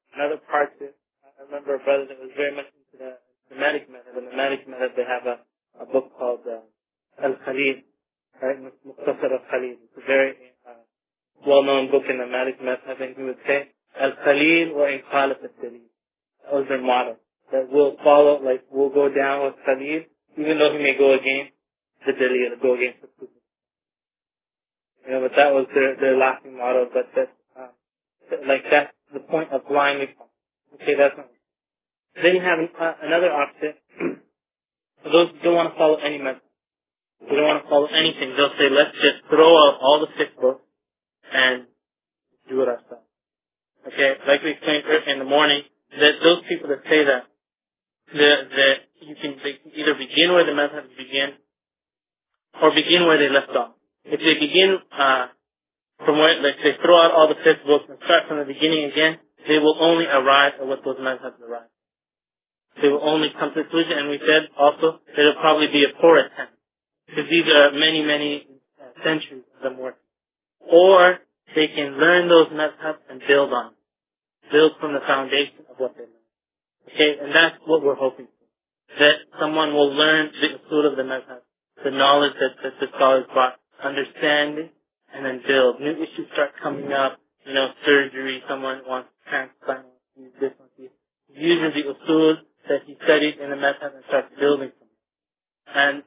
another part to it. I remember a brother that was very much into the, the Malik method. In the Malik method, they have a, a book called uh, Al-Khalil, right? Mukhtasar al-Khalil. It's a very uh, well-known book in the Malik method. I think he would say, Al-Khalil wa in khalaf al-Dalil. That was their motto. That we'll follow, like, we'll go down with Khalil, even though he may go against the Dalil, go against the Sufi. You know, but that was their, their lasting motto. But that, um, like, that's the point of blindly following. Okay, that's not. Then you have uh, another option. For those who don't want to follow any method, who don't want to follow anything, they'll say, let's just throw out all the six books and do it ourselves. Okay, like we explained in the morning, that those people that say that, that, that you can, they can either begin where the method begin or begin where they left off. If they begin uh, from where, like they throw out all the six books and start from the beginning again, they will only arrive at what those methods arrive. They will only come to the conclusion, and we said also that it will probably be a poor attempt, because these are many, many uh, centuries of them working. Or they can learn those methods and build on, build from the foundation of what they learn. Okay, and that's what we're hoping for. That someone will learn the usul of the method, the knowledge that, that the scholars brought, understanding, and then build. New issues start coming up, you know, surgery, someone wants to transplant, use this one, uses the usul that he studied in the method and starts building from it. And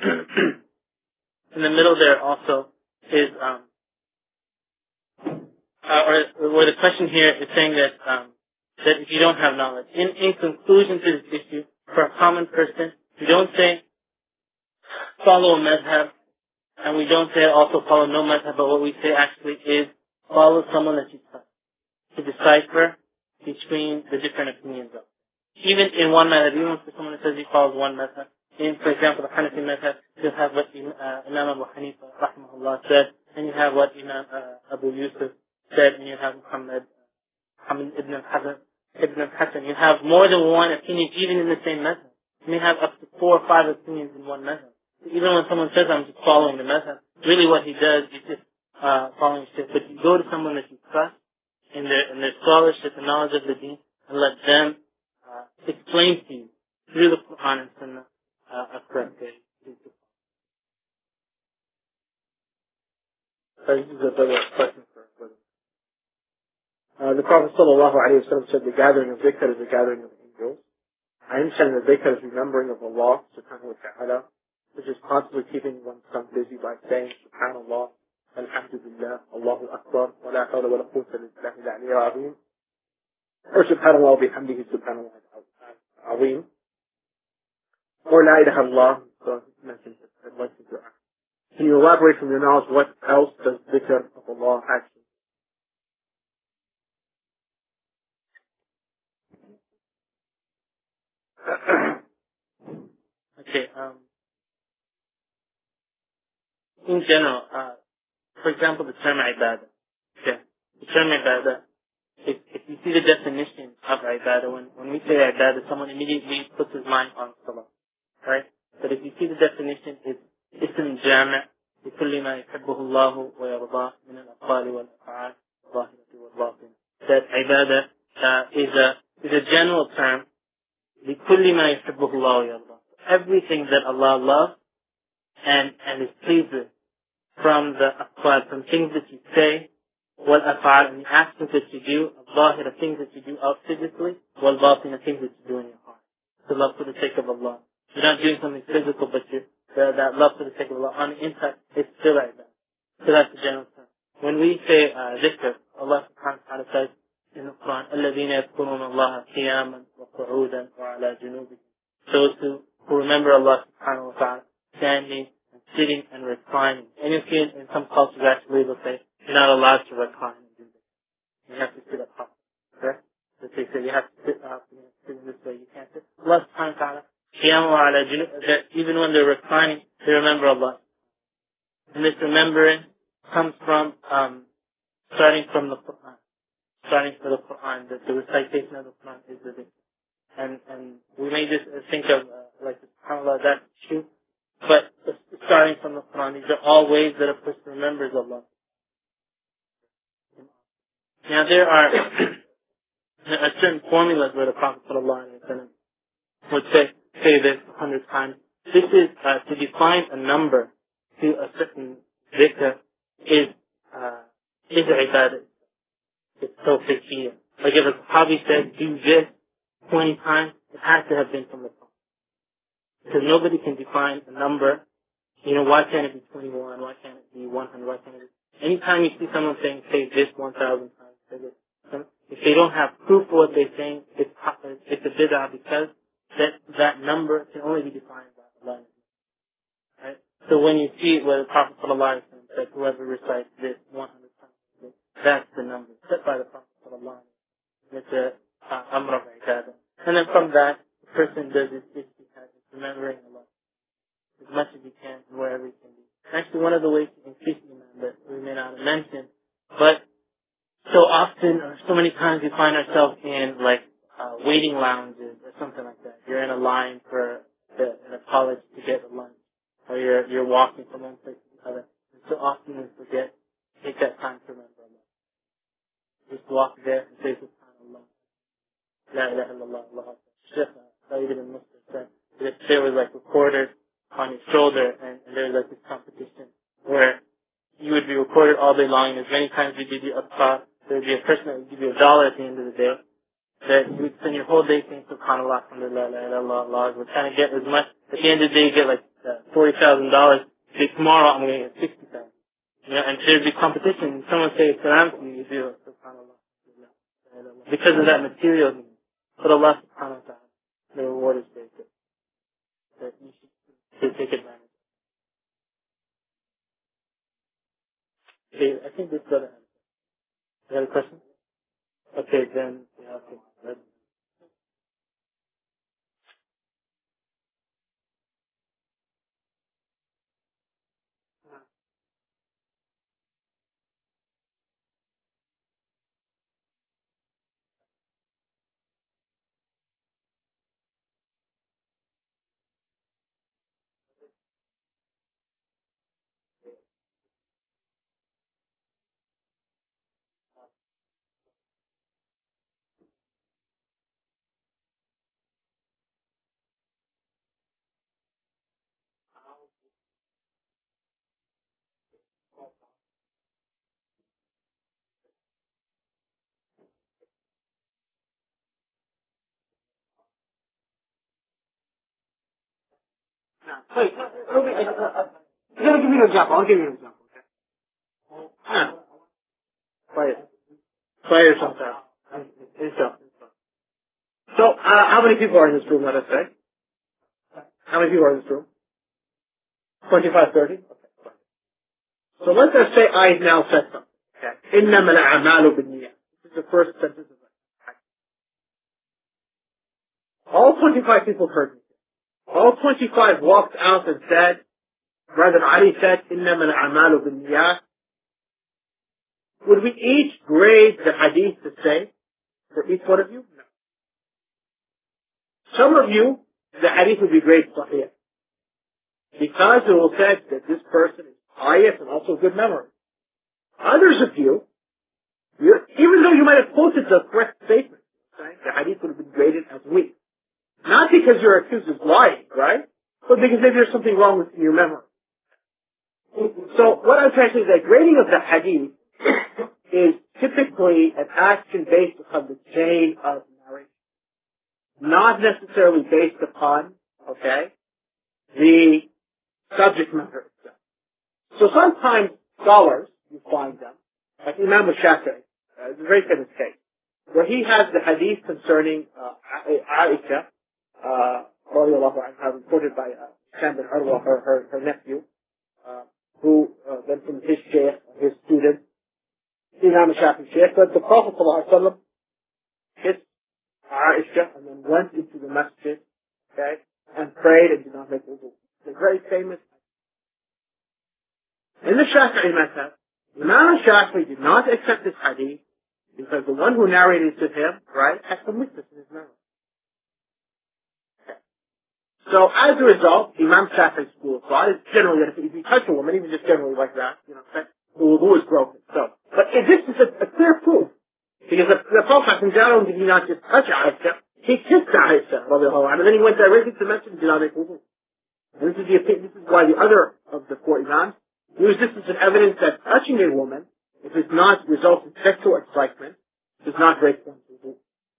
in the middle there also is, um, uh, or where the question here is saying that, um, that if you don't have knowledge, in, in conclusion to this issue, for a common person, we don't say follow a madhab, and we don't say also follow no madhab, but what we say actually is follow someone that you trust to decipher between the different opinions of. Even in one madhab, even if someone says he follows one madhab, in, for example, the Hanafi madhab, you have what uh, Imam Abu Hanifa, rahimahullah, said, and you have what Imam uh, Abu Yusuf said, and you have Muhammad, Muhammad ibn al-Hasan, ibn al-Hasan. You have more than one opinion, even in the same madhab. You may have up to four or five opinions in one madhab. Even when someone says, I'm just following the madhab, really what he does is just uh, following shit. But you go to someone that you trust in their, in their scholarship and knowledge of the deen, and let them uh, explain to you through the Quran and Sunnah uh, a correct way. So this is a better question for us. Uh, the Prophet sallallahu alayhi wa sallam said the gathering of dhikr is the gathering of angels. I understand that dhikr is remembering of Allah subhanahu wa ta'ala, which is constantly keeping oneself busy by saying subhanallah, alhamdulillah, Allahu akbar, wa la hawla wa la quwwata illa billahi al-azim, or subhanallah wa bihamdihi subhanallah al-azim, or la ilaha illallah. So I mentioned it. I'd like to do it. Can you elaborate from your knowledge what else does dhikr of Allah actually? Okay, um, in general, uh, for example, the term ibadah. Okay, the term ibadah, if, if you see the definition of ibadah, when, when we say ibadah, someone immediately puts his mind on salah, right? But if you see the definition, it's ism jami' لكل ما يحبه الله ويرضاه من الأقوال والأفعال الظاهرة والباطنة. That ibadah uh, is a is a general term. لكل ما يحبه الله ويرضاه. Everything that Allah loves and and is pleased with, from the aqwal, from things that you say, wal af'al, and the actions that you do, al-zahir, things that you do out physically, wal batin, things that you do in your heart. The love for the sake of Allah. You're not doing something physical, but you the, that love for the sake of Allah on the inside, it's still like that. So that's the general term. When we say uh, dhikr, Allah subhanahu wa ta'ala says in the Quran, الَّذِينَ يَذْكُرُونَ اللَّهَ قِيَامًا وَقُعُودًا وَعَلَى جُنُوبِهِمْ. Those who, who remember Allah subhanahu wa ta'ala standing and sitting and reclining. And you see in some cultures actually they'll say you're not allowed to recline and do this. You have to sit up high. Correct? So they say you have to sit up, you know, sit in this way, you can't sit. Allah subhanahu wa ta'ala, قِيَامًا وَعَلَى جُنُوبِهِمْ, that even when they're reclining, they remember Allah. And this remembering comes from um, starting from the Quran. Starting from the Quran, the, the recitation of the Quran is the dhikr. And, and we may just think of, uh, like, subhanAllah, that's true. But starting from the Quran, these are all ways that a person remembers Allah. Now there are, a certain formulas where the Prophet ﷺ would say, say this a hundred times. This is, uh, to define a number to a certain dhikr is, uh, is ibadah. It's tawfiqiyya. Like if a Sahabi said, do this twenty times, it has to have been from the Prophet. Because nobody can define a number. You know, why can't it be twenty-one? Why can't it be one hundred? Why can't it be... Anytime you see someone saying, say this one thousand times, say this, if they don't have proof for what they're saying, it's, it's a bid'ah because that, that number can only be defined by Allah. Right? So when you see it where the Prophet ﷺ said, whoever recites this one hundred times, that's the number set by the Prophet ﷺ. It's a uh, amr of ibadah. And then from that, the person does his ijtihad, remembering Allah as much as he can, wherever he can be. Actually, one of the ways to increase iman that we may not have mentioned, but so often, or so many times, we find ourselves in like uh, waiting lounges or something like that. You're in a line for the, in a college to get a lunch, or you're you're walking from one place to the other. And so often we forget, take that time to remember Allah. Just walk there and say Subhanallah, La ilaha illallah, Allah Akbar. Sheikh Sayyid ibn Muslim said that if there was like recorders on your shoulder and, and there was like this competition where you would be recorded all day long, and as many times you did the upthought, there would be a person that would give you a dollar at the end of the day, that you would spend your whole day saying Subhanallah, Alhamdulillah, La ilaha illallah, Allah Akbar, trying to get as much. At the end of the day, you get like uh, forty thousand dollars. Say tomorrow I'm going to get sixty thousand dollars. You know, and there'd be competition. Someone say salam to you, you do Subhanallah, Alhamdulillah, because of that material need. But Allah subhanahu wa ta'ala, the reward is very good. That you should take advantage. Okay, I think this got an answer. You have a question? Okay, then, yeah, okay. Right. Wait, Ruby, I, uh, uh, you gotta give me an example. I'll give you an example. Okay? Ah, quiet. Quiet sometimes. Inshallah. So, uh, how many people are in this room, let us say? How many people are in this room? twenty-five, thirty? Okay. So let's just say I now said something. Okay. إِنَّمَا الْأَعْمَالُ بِالنِّيَّةِ. This is the first sentence of it. All twenty-five people heard me. All twenty-five walked out and said, Brother Ali said, إِنَّمَا الْأَعْمَالُ بِالنِّيَّةِ. Would we each grade the hadith the same for each one of you? No. Some of you, the hadith would be graded sahih. Because it will say that this person is pious and also good memory. Others of you, you're, even though you might have quoted the correct statement, right, the hadith would have been graded as weak. Not because you're accused of lying, right? But because maybe there's something wrong with your memory. So what I'm trying to say is that grading of the hadith is typically an action based upon the chain of narration. Not necessarily based upon, okay, the subject matter itself. So sometimes scholars, you find them, like Imam al-Shafi'i, uh, it's a very famous case, where he has the hadith concerning uh, Aisha, uh, radiallahu anha, reported by uh, Hisham bin Urwa, her, her, her nephew, uh, who uh, went from his shaykh, his student, Imam al-Shafi'i shaykh, but the Prophet ﷺ kissed Aisha and then went into the masjid, okay, and prayed and did not make wudu. It's a very famous. In the Shafi'i method, Imam al-Shafi'i did not accept this hadith because the one who narrated to him, right, had some weakness in his memory. Okay. So as a result, Imam Shafi'i's school of thought is generally that if you touch a woman, even just generally like that, you know, that the wudu is broken. So, but if this is a, a clear proof. Because the, the Prophet not only did he not just touch Aisha, he kissed Aisha, radiallahu anha, and then he went directly to the Masjid and did not make wudu. And this is, the, this is why the other of the four Imams use this as an evidence that touching a woman, if it does not result in sexual excitement, does not break one's wudu.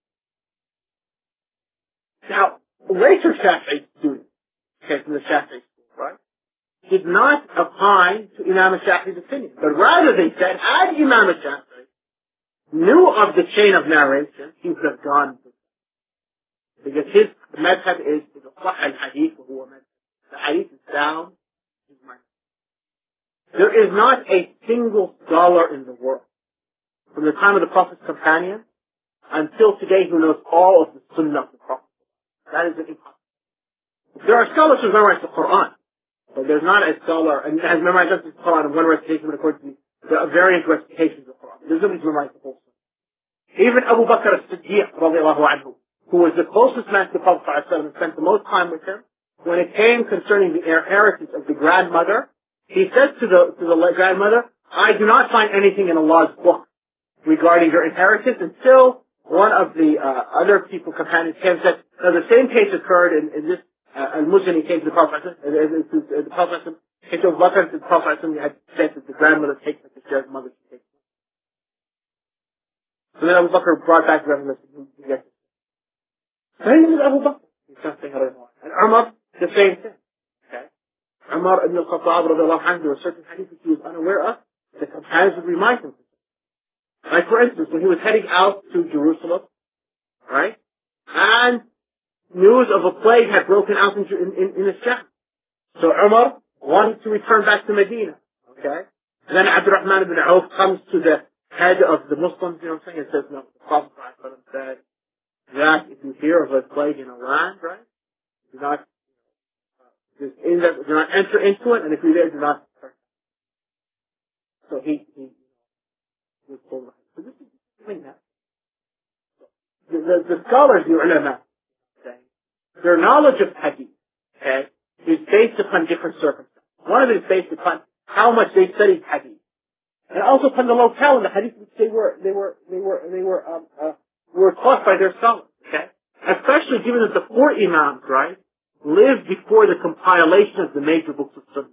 Now, later Shafi'i students, okay, from the Shafi'i school, right, did not opine to Imam Shafi'i's opinion, but rather they said, had Imam Shafi'i knew of the chain of narration, he would have gone to it. Because his madhab is, is a sahih al-hadith, who the hadith is sound. There is not a single scholar in the world, from the time of the Prophet's companion until today, who knows all of the sunnah of the Prophet. That is an impossible. There are scholars who memorize the Quran, but there's not a scholar, and has memorized just the Quran in one recitation according to the various recitations of the Quran. There's nobody who's memorized the whole sunnah. Even Abu Bakr as-Siddiq, radiallahu anhu, who was the closest man to the Prophet and spent the most time with him, when it came concerning the inheritance of the grandmother, he said to the, to the grandmother, I do not find anything in Allah's book regarding your inheritance until one of the uh, other people, companions, came and said, now the same case occurred in, in this, uh, al-Muzani came to the Prophet, and uh, uh, the Prophet came to Abu Bakr, and the Prophet had said that the grandmother takes like the shared mother takes. So then Abu Bakr brought back the revelation. Same as Abu Bakr. And Umar, the same thing. Okay. Umar ibn al-Khattab, radiallahu anhu, there were certain hadiths that he was unaware of, the companions would remind him. Like for instance, when he was heading out to Jerusalem, right, and news of a plague had broken out in, in, in the Sham. So Umar wanted to return back to Medina. Okay. And then Abdurrahman ibn Auf comes to the head of the Muslims, you know what I'm saying, and says, no, the Prophet said that if you hear of a plague in a land, right, do not, uh, in that, do not enter into it, and if you're there, do not turn. So he, he was told, so this is doing that. The, the, the scholars, the ulama, okay, their knowledge of hadith, okay, is based upon different circumstances. One of it is based upon how much they studied hadith, and also upon the locale in the hadith which they were, they were, they were, they were, um, uh, were taught by their scholars. Okay, especially given that the four imams, right, lived before the compilation of the major books of Sunnah.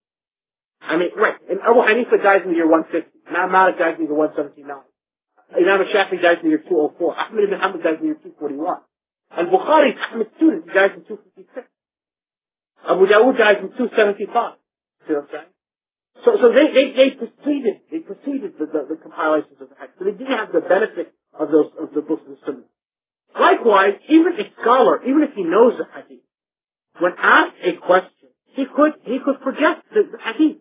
I mean, right, and Abu Hanifa dies in the year one fifty. Imam Malik dies in the year one seventy-nine. Imam Shafi'i dies in the year two oh four. Ahmad ibn Hanbal dies in the year two forty-one. And Bukhari is Ahmad's student. He dies in two fifty-six. Abu Dawood dies in two seventy-five. See what I'm saying? So, so they, they, they preceded, they preceded the, the, the compilations of the hadith. So they didn't have the benefit of those, of the books of the Sunnah. Likewise, even a scholar, even if he knows the hadith, when asked a question, he could, he could project the, the hadith.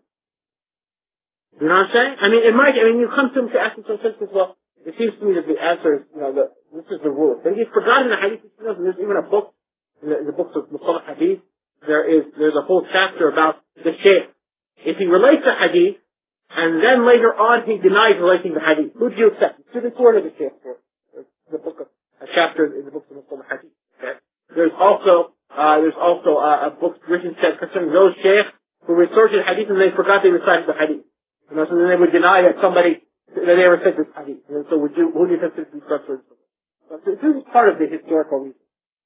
You know what I'm saying? I mean, it might, I mean, you come to him to ask him some questions, well, it seems to me that the answer is, you know, the, this is the rule. But he's forgotten the hadith, you know, there's even a book, in the, in the books of Mustalah Hadith, there is, there's a whole chapter about the shaykh. If he relates the hadith, and then later on he denies relating the hadith, who do you accept? The student or the shaykh for the book of, a chapter in the books of Mustalah Hadith. Okay? There's also, uh, there's also uh, a book written said concerning those sheikhs who recited hadith and they forgot they recited the hadith. You know, so then they would deny that somebody, that they ever said this hadith. And so would you, who do you consider to be trustworthy? So this is part of the historical reason.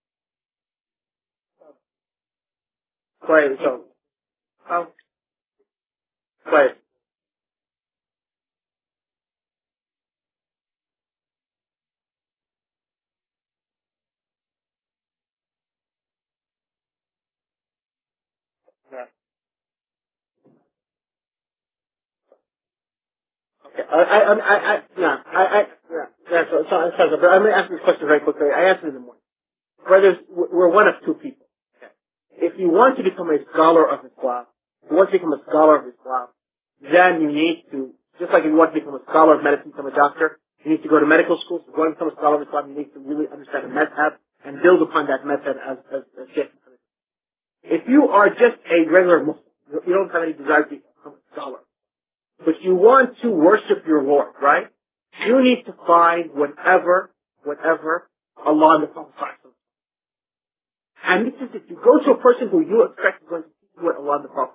Right, so, um, right. Yeah. Okay. I, I, I, I, yeah, I, I, yeah, yeah, so, so, so, but I'm going to ask this question very quickly. I answered it in the morning. Brothers, we're one of two people. If you want to become a scholar of Islam, if you want to become a scholar of Islam, then you need to, just like if you want to become a scholar of medicine, become a doctor, you need to go to medical school. So if you want to become a scholar of Islam, you need to really understand the madhab and build upon that madhab as, as, as Shaykh. If you are just a regular Muslim, you don't have any desire to become a scholar, but you want to worship your Lord, right? You need to find whatever, whatever Allah and the Prophet. And this is if you go to a person who you expect is going to teach you what Allah and the Prophet.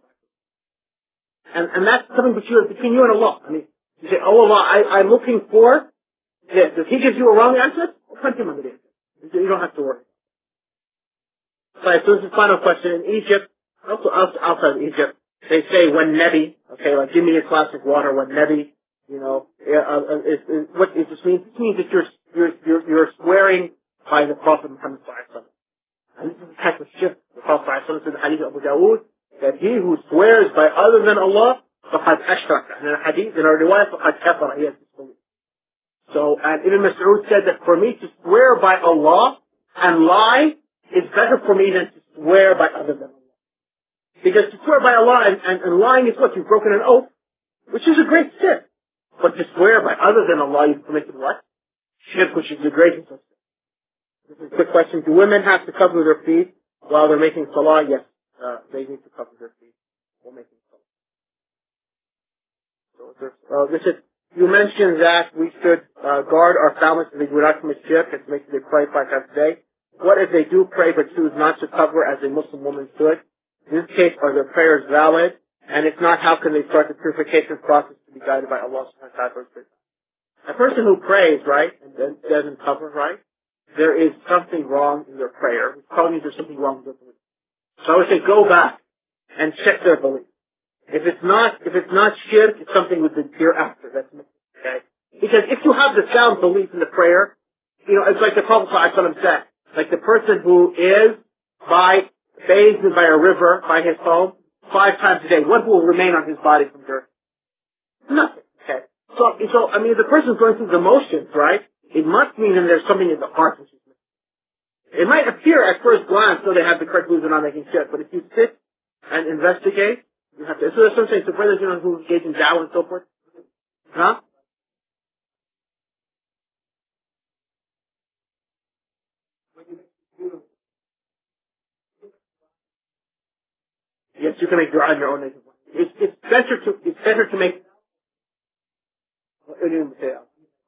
And, and that's something between you, between you and Allah. I mean, you say, oh Allah, I, I'm looking for Yes, if he gives you a wrong answer, plenty of other answers. You don't have to worry. Right, so this is the final question. In Egypt, also outside of Egypt, they say when Nebi, okay, like give me a glass of water when Nebi, you know, uh, it, it, what it just means, it means that you're, you're, you're, you're swearing by the Prophet Muhammad sallallahu alaihi wasallam. And this is the type of shift. The Prophet sallallahu alaihi wasallam said in the hadith of Abu Dawood, that he who swears by other than Allah, فَقَدْ أَشْرَكَ. And in a hadith, in a riwayah, فَقَدْ كَفَرَ. He has disbelieved. So, and Ibn Mas'ud said that for me to swear by Allah and lie is better for me than to swear by other than Allah. Because to swear by Allah and, and, and lying is what? You've broken an oath, which is a great sin. But to swear by other than Allah, you've committed what? Shirk, which is the greatest of sins. This is a quick question. Do women have to cover their feet while they're making salah? Yes, uh, they need to cover their feet while making salah. So, uh, this is, you mentioned that we should uh, guard our families so they do not commit shirk and make sure they pray five times a day. What if they do pray but choose not to cover as a Muslim woman should? In this case, are their prayers valid? And if not, how can they start the purification process to be guided by Allah subhanahu wa ta'ala? A person who prays, right, and then doesn't cover, right, there is something wrong in their prayer. Which probably means there's something wrong with their belief. So I would say go back and check their belief. If it's not, if it's not shirk, it's something with the hereafter. That's okay. Because if you have the sound belief in the prayer, you know, it's like the Prophet ﷺ said, like the person who is by bathed by a river by his home five times a day, what will remain on his body from dirt? Nothing. Okay. So, so I mean, if the person's going through the motions, right? It must mean that there's something in the heart which is missing. It might appear at first glance, so they have the correct beliefs and not making shirk, but if you sit and investigate, you have to. So there's some things. So brothers, you know, who engage in da'wah and so forth, huh? Yes, you can make dua in your own native language. It's, it's better to, it's better to make, what do you say?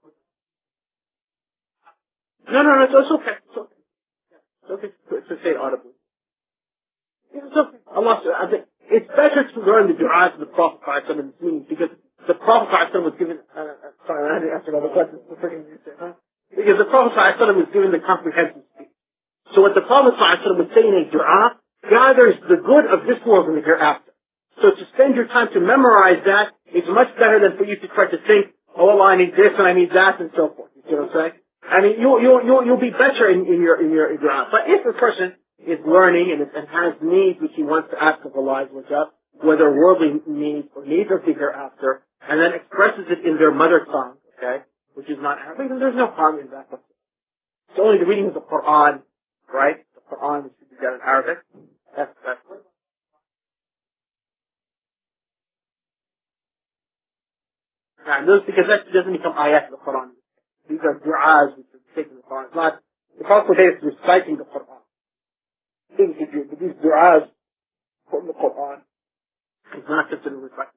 No, no, no, it's, it's okay. It's okay. It's okay to, to say it audibly. Yeah, it's okay. Allah, I think it's better to learn the dua to the Prophet ﷺ and its meaning because the Prophet ﷺ was given, uh, uh, sorry, I didn't answer all the questions. Huh? Because the Prophet ﷺ was given the comprehensive speech. So what the Prophet ﷺ was saying in dua gathers the good of this world and the hereafter. So to spend your time to memorize that is much better than for you to try to think, oh Allah, I need this and I need that and so forth. You see what I'm saying? I mean, you'll, you'll, you'll, you'll be better in, in your, in your, in your, but if a person is learning and, and has needs which he wants to ask of Allah, whether worldly needs or needs of the hereafter, and then expresses it in their mother tongue, okay, which is not Arabic, then there's no harm in that. It's only the reading of the Quran, right? The Quran which should be done in Arabic. That's, that's it. And those, because that doesn't become ayat of the Quran. These are du'as which are taken in the Quran. It's not, the Prophet is reciting the Quran. Things that you, these du'as from the Quran is not considered reciting.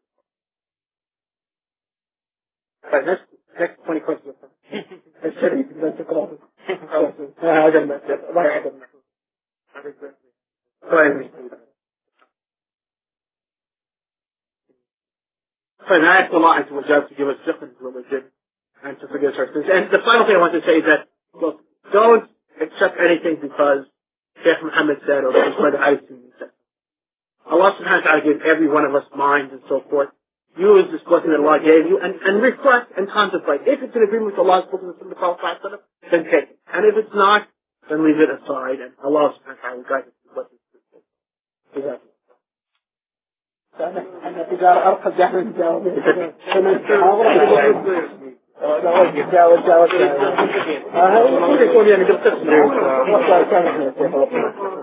Right, next, next twenty questions. That's it. That's the Quran. I don't know. I don't know. Right. So I ask Allah to give us different religion and to forgive our sins. And the final thing I want to say is that, look, don't accept anything because Sheikh Muhammad said or because Brother Aysin said. Allah subhanahu wa ta'ala gave every one of us minds and so forth. Use this blessing that Allah gave you and, and reflect and contemplate. If it's in agreement with Allah's blessing from the Prophet, then take it. And if it's not, then leave it aside and Allah subhanahu wa ta'ala will guide us to the blessing. Exactly. أنا تجارة أرقى جاهل تجاوب لا يكون يعني بالقسم